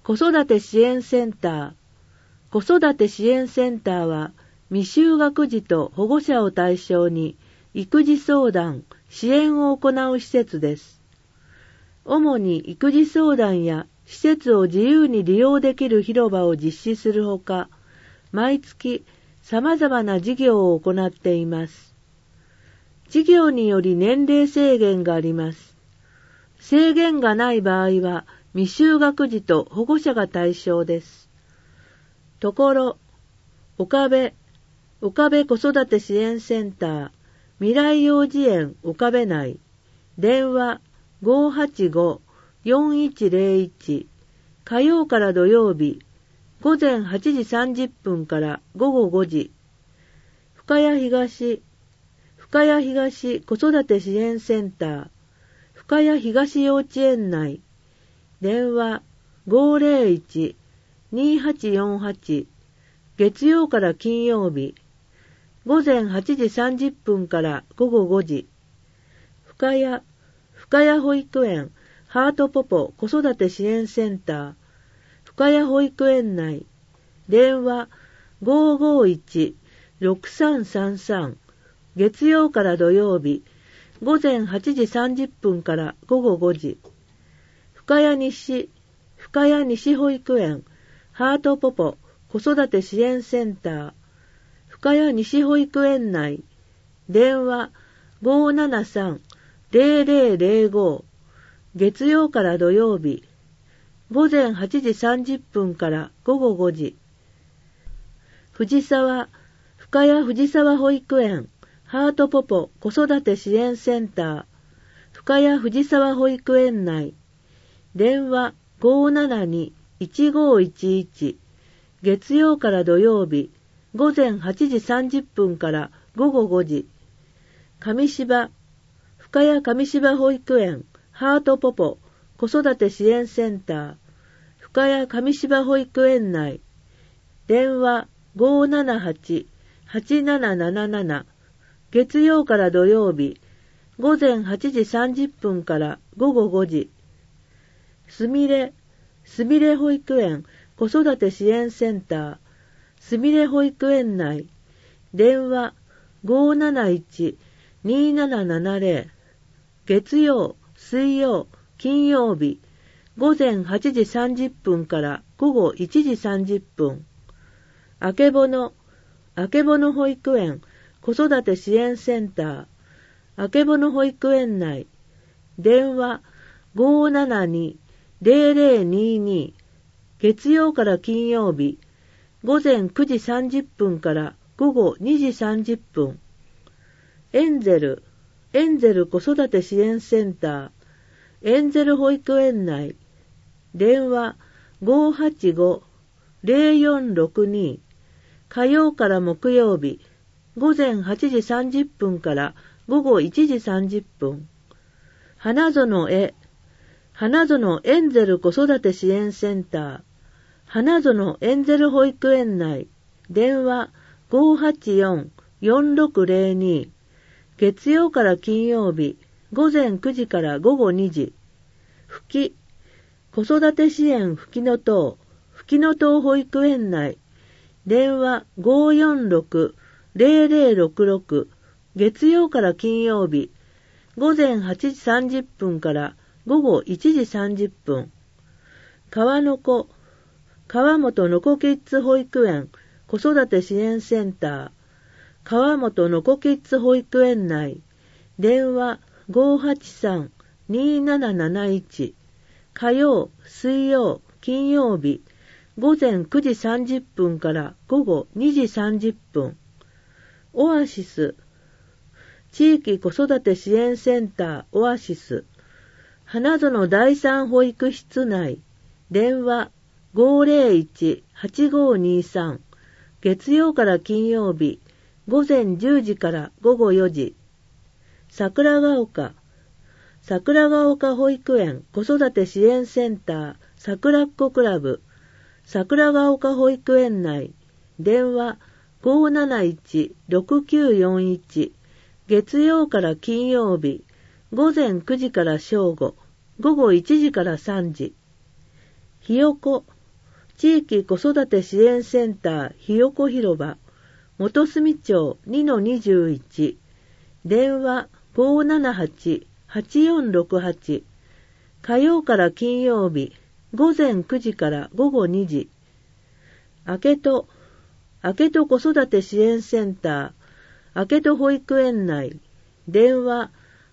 子育て支援センター。子育て支援センターは、未就学児と保護者を対象に育児相談、支援を行う施設です。主に育児相談や施設を自由に利用できる広場を実施するほか、毎月様々な事業を行っています。事業により年齢制限があります。制限がない場合は未就学児と保護者が対象です。ところ、岡部子育て支援センター、未来幼児園岡部内、電話585-4101、火曜から土曜日、午前8時30分から午後5時、深谷東子育て支援センター、深谷東幼稚園内、電話501-2848、月曜から金曜日、午前8時30分から午後5時、深谷保育園ハートポポ子育て支援センター、深谷保育園内、電話551-6333、月曜から土曜日、午前8時30分から午後5時、深谷西保育園ハートポポ子育て支援センター、深谷西保育園内、電話573-0005、月曜から土曜日、午前8時30分から午後5時、深谷藤沢保育園ハートポポ子育て支援センター、深谷藤沢保育園内、電話572-1511、月曜から土曜日、午前8時30分から午後5時、深谷上芝保育園ハートポポ子育て支援センター、深谷上芝保育園内、電話578-8777、月曜から土曜日、午前8時30分から午後5時、すみれ保育園子育て支援センター、すみれ保育園内、電話571-2770、月曜、水曜、金曜日、午前8時30分から午後1時30分、あけぼの保育園子育て支援センター、あけぼの保育園内、電話572-0022、月曜から金曜日、午前9時30分から午後2時30分、エンゼル子育て支援センター、エンゼル保育園内、電話585-0462、火曜から木曜日、午前8時30分から午後1時30分、花園エンゼル子育て支援センター、花園エンゼル保育園内、電話584-4602、月曜から金曜日、午前9時から午後2時、子育て支援ふきのとう保育園内、電話546-0066、月曜から金曜日、午前8時30分から午後1時30分、川本のこキッズ保育園子育て支援センター、川本のこキッズ保育園内、電話583-2771、火曜、水曜、金曜日、午前9時30分から午後2時30分、オアシス、地域子育て支援センターオアシス、花園第三保育室内、電話501-8523、月曜から金曜日、午前10時から午後4時、桜ヶ丘保育園子育て支援センター桜っ子クラブ、桜ヶ丘保育園内、電話571-6941、月曜から金曜日、午前9時から正午、午後1時から3時、ひよこ地域子育て支援センターひよこ広場、元住町 2-21、電話 578-8468、火曜から金曜日、午前9時から午後2時。あけと子育て支援センター、あけと保育園内、電話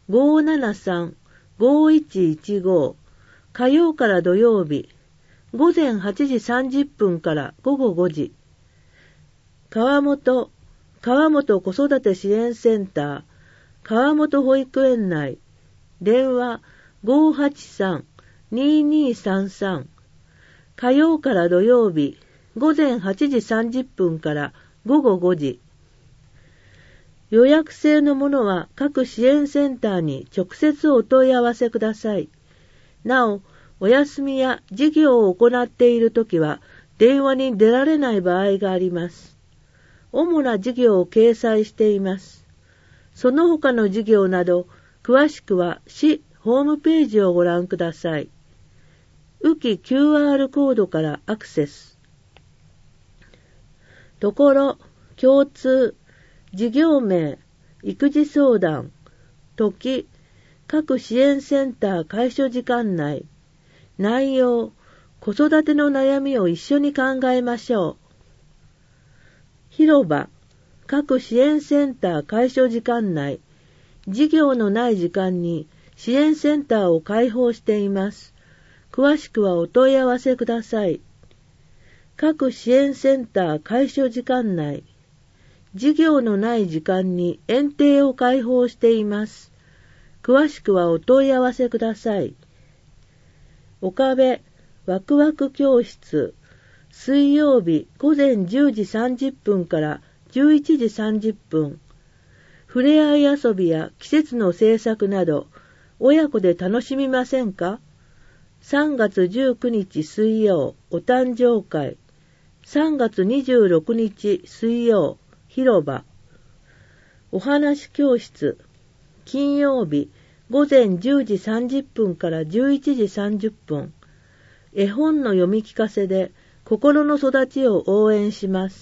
573-5115、火曜から土曜日、午前8時30分から午後5時。川本子育て支援センター、川本保育園内、電話 583-2233、火曜から土曜日、午前8時30分から午後5時。予約制のものは各支援センターに直接お問い合わせください。なお、お休みや事業を行っているときは電話に出られない場合があります。主な事業を掲載しています。その他の事業など、詳しくは市ホームページをご覧ください。浮き QR コードからアクセス。ところ、共通、事業名、育児相談、時、各支援センター開所時間内、内容、子育ての悩みを一緒に考えましょう。広場、各支援センター開所時間内、事業のない時間に支援センターを開放しています。詳しくはお問い合わせください。各支援センター開所時間内、事業のない時間に園庭を開放しています。詳しくはお問い合わせください。岡部ワクワク教室、水曜日午前10時30分から11時30分。ふれあい遊びや季節の制作など、親子で楽しみませんか？ 3 月19日水曜、お誕生会。3月26日水曜、広場。お話教室。金曜日、午前10時30分から11時30分。絵本の読み聞かせで心の育ちを応援します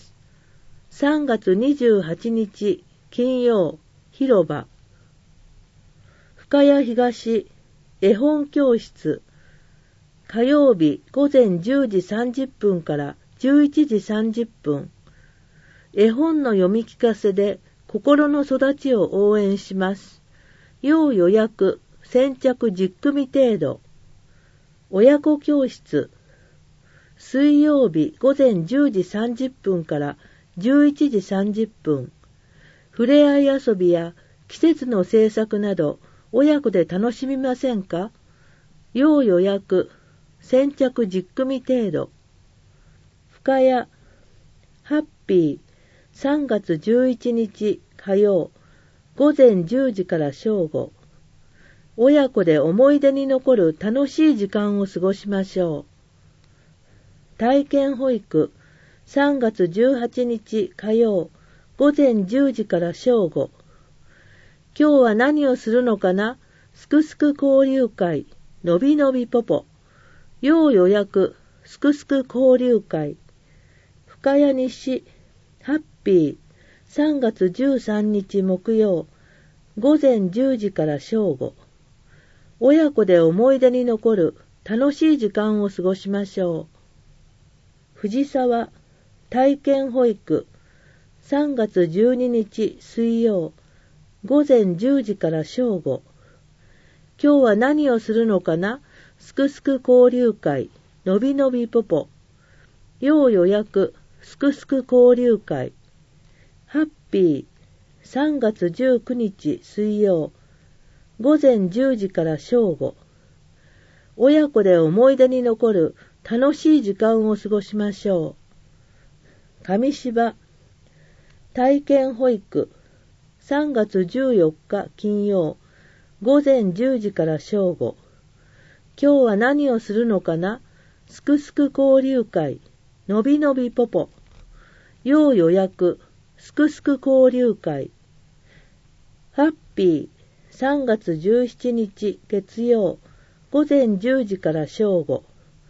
。3月28日金曜、広場。深谷東、絵本教室。火曜日午前10時30分から11時30分。絵本の読み聞かせで心の育ちを応援します。要予約、先着10組程度。親子教室。水曜日午前10時30分から11時30分。ふれあい遊びや季節の制作など親子で楽しみませんか？要予約、先着10組程度。深谷、ハッピー、3月11日火曜、午前10時から正午。親子で思い出に残る楽しい時間を過ごしましょう。体験保育、3月18日火曜、午前10時から正午。今日は何をするのかな？すくすく交流会、のびのびぽぽ。要予約、すくすく交流会。深谷西、ハッピー、3月13日木曜、午前10時から正午。親子で思い出に残る楽しい時間を過ごしましょう。藤沢、体験保育、3月12日水曜、午前10時から正午。今日は何をするのかな？すくすく交流会、のびのびぽぽ。要予約、すくすく交流会。ハッピー、3月19日水曜、午前10時から正午。親子で思い出に残る楽しい時間を過ごしましょう。上芝、体験保育、3月14日金曜、午前10時から正午。今日は何をするのかな？すくすく交流会、のびのびぽぽ。要予約、すくすく交流会。ハッピー、3月17日月曜、午前10時から正午。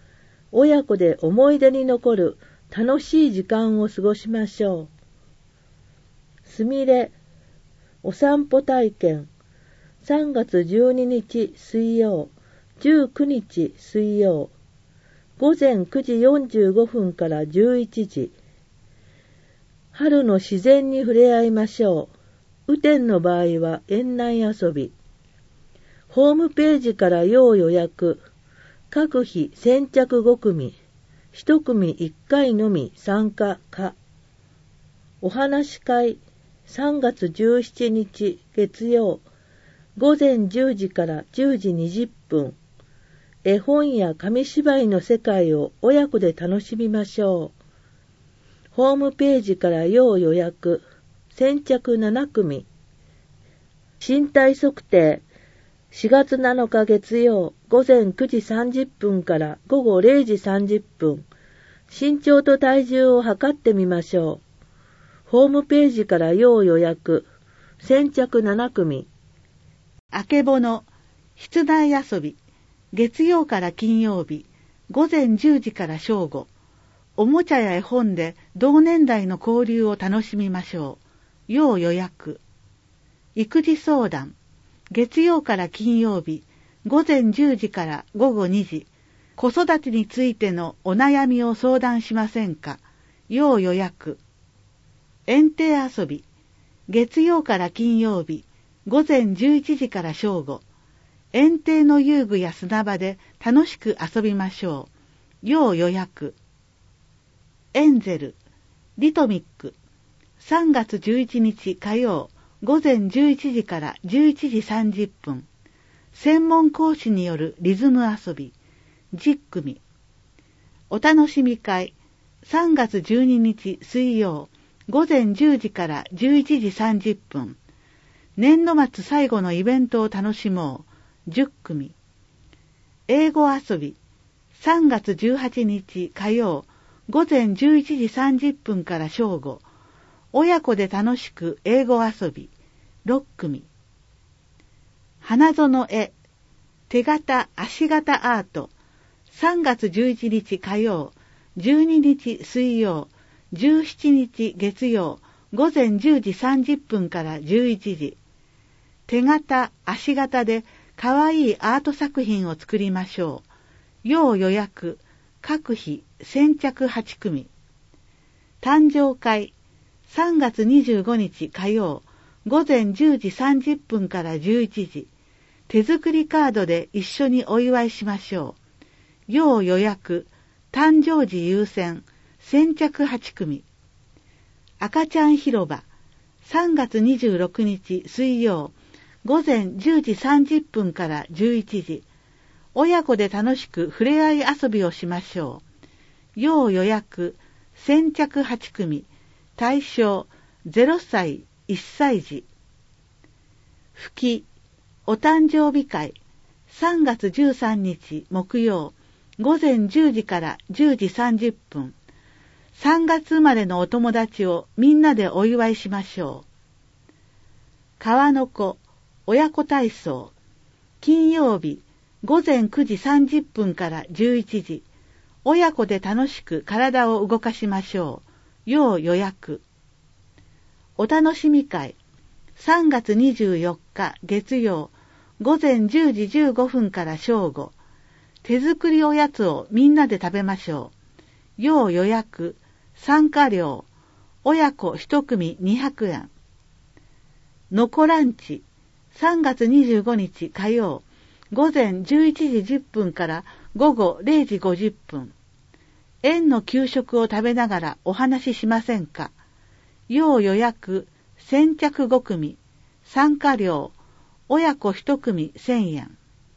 親子で思い出に残る楽しい時間を過ごしましょう。すみれ、お散歩体験、3月12日水曜、19日水曜、午前9時45分から11時。春の自然に触れ合いましょう。雨天の場合は園内遊び。ホームページから要予約。各日先着5組。1組1回のみ参加可。お話し会3月17日月曜。午前10時から10時20分。絵本や紙芝居の世界を親子で楽しみましょう。ホームページから要予約。先着7組。身体測定。4月7日月曜。午前9時30分から午後0時30分。身長と体重を測ってみましょう。ホームページから要予約。先着7組。 あけぼの、室内遊び。月曜から金曜日。午前10時から正午。おもちゃや絵本で同年代の交流を楽しみましょう。要予約。育児相談。月曜から金曜日。午前10時から午後2時。子育てについてのお悩みを相談しませんか。要予約。園庭遊び。月曜から金曜日。午前11時から正午。園庭の遊具や砂場で楽しく遊びましょう。要予約。エンゼル、リトミック。3月11日火曜。午前11時から11時30分。専門講師によるリズム遊び。10組。お楽しみ会。3月12日水曜。午前10時から11時30分。年度末最後のイベントを楽しもう。10組。英語遊び。3月18日火曜。午前11時30分から正午。親子で楽しく英語遊び。6組。花園絵。手形足形アート。3月11日火曜。12日水曜。17日月曜。午前10時30分から11時。手形足形でかわいいアート作品を作りましょう。要予約。各日先着8組。誕生会。3月25日火曜。午前10時30分から11時。手作りカードで一緒にお祝いしましょう。要予約。誕生時優先。先着8組。赤ちゃん広場。3月26日水曜。午前10時30分から11時。親子で楽しく触れ合い遊びをしましょう。要予約。先着8組。対象0歳1歳児。吹き。お誕生日会。3月13日木曜。午前10時から10時30分。3月生まれのお友達をみんなでお祝いしましょう。川の子。親子体操。金曜日。午前9時30分から11時。親子で楽しく体を動かしましょう。要予約。お楽しみ会。3月24日月曜。午前10時15分から正午。手作りおやつをみんなで食べましょう。要予約。参加料。親子1組200円。のこランチ。3月25日火曜。午前11時10分から午後0時50分。園の給食を食べながらお話ししませんか。要予約。先着5組。参加料。親子1組1000円。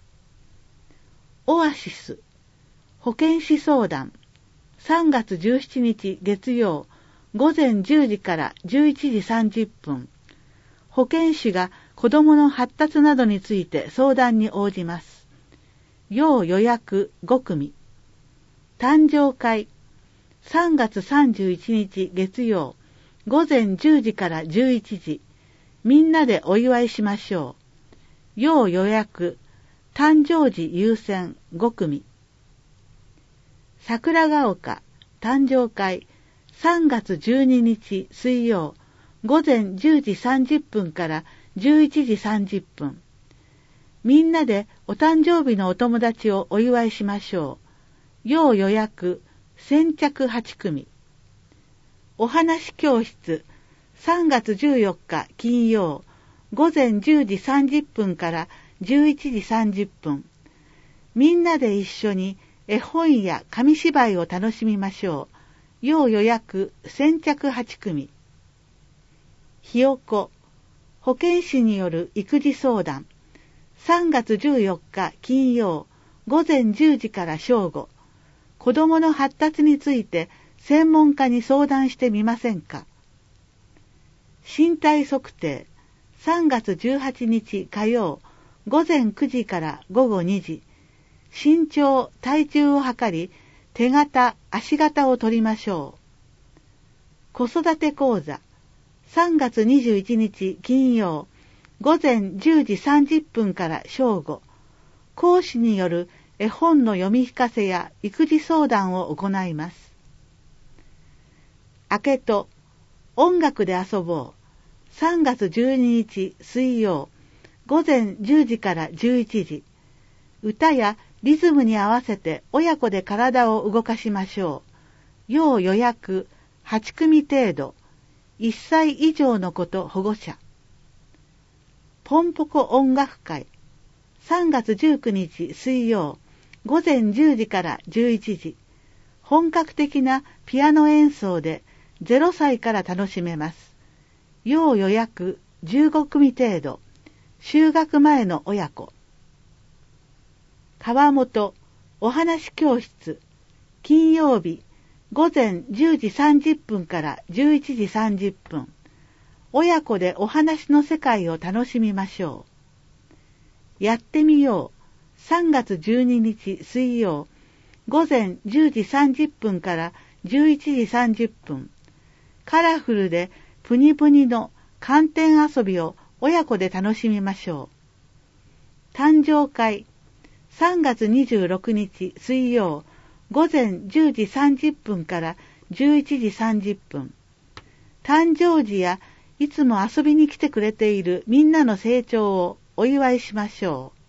オアシス。保健師相談。3月17日月曜。午前10時から11時30分。保健師が子どもの発達などについて相談に応じます。要予約5組。誕生会。3月31日月曜。午前10時から11時。みんなでお祝いしましょう。要予約。誕生時優先5組。 桜ヶ丘誕生会3月12日水曜午前10時30分から11時30分。みんなでお誕生日のお友達をお祝いしましょう。要予約先着8組。お話教室3月14日金曜午前10時30分から11時30分。みんなで一緒に絵本や紙芝居を楽しみましょう。要予約先着8組。ひよこ保健師による育児相談3月14日金曜午前10時から正午。子どもの発達について専門家に相談してみませんか。身体測定3月18日火曜午前9時から午後2時。身長体重を測り手形足形を取りましょう。子育て講座3月21日金曜午前10時30分から正午。講師による絵本の読み聞かせや育児相談を行います。明けと音楽で遊ぼう3月12日水曜午前10時から11時。歌やリズムに合わせて親子で体を動かしましょう。要予約8組程度。1歳以上の子と保護者。ポンポコ音楽会3月19日水曜午前10時から11時。本格的なピアノ演奏で0歳から楽しめます。要予約15組程度。就学前の親子。川本お話教室金曜日午前10時30分から11時30分。親子でお話の世界を楽しみましょう。やってみよう3月12日水曜午前10時30分から11時30分。カラフルでプニプニの寒天遊びを親子で楽しみましょう。誕生会3月26日水曜午前10時30分から11時30分。誕生時やいつも遊びに来てくれているみんなの成長をお祝いしましょう。